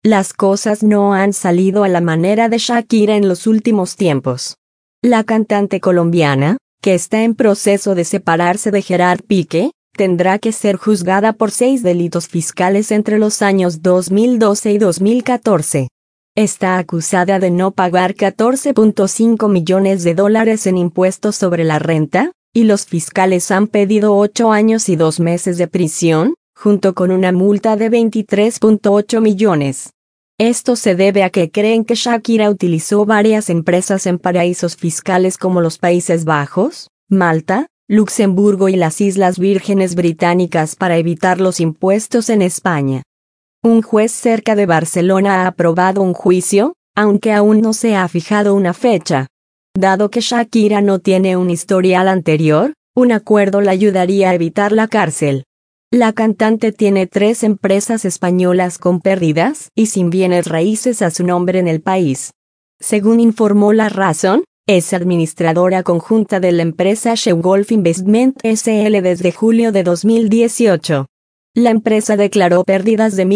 Las cosas no han salido a la manera de Shakira en los últimos tiempos. La cantante colombiana, que está en proceso de separarse de Gerard Piqué, tendrá que ser juzgada por 6 delitos fiscales entre los años 2012 y 2014. Está acusada de no pagar $14.5 millones en impuestos sobre la renta, y los fiscales han pedido 8 años y 2 meses de prisión, junto con una multa de 23.8 millones. Esto se debe a que creen que Shakira utilizó varias empresas en paraísos fiscales como los Países Bajos, Malta, Luxemburgo y las Islas Vírgenes Británicas para evitar los impuestos en España. Un juez cerca de Barcelona ha aprobado un juicio, aunque aún no se ha fijado una fecha. Dado que Shakira no tiene un historial anterior, un acuerdo la ayudaría a evitar la cárcel. La cantante tiene 3 empresas españolas con pérdidas y sin bienes raíces a su nombre en el país. Según informó La Razón, es administradora conjunta de la empresa Shewgolf Investment SL desde julio de 2018. La empresa declaró pérdidas de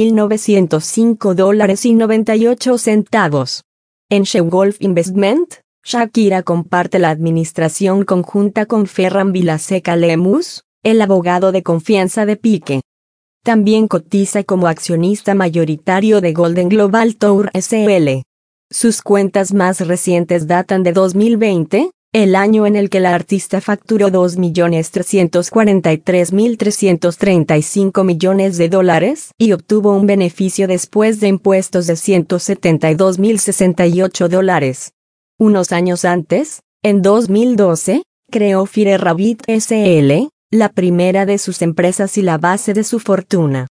$1.905.98. En Shewgolf Investment, Shakira comparte la administración conjunta con Ferran Vilaseca Lemus, el abogado de confianza de Piqué. También cotiza como accionista mayoritario de Golden Global Tour SL. Sus cuentas más recientes datan de 2020, el año en el que la artista facturó $2.343.335 millones y obtuvo un beneficio después de impuestos de $172.068. Unos años antes, en 2012, creó Fire Rabbit SL, la primera de sus empresas y la base de su fortuna.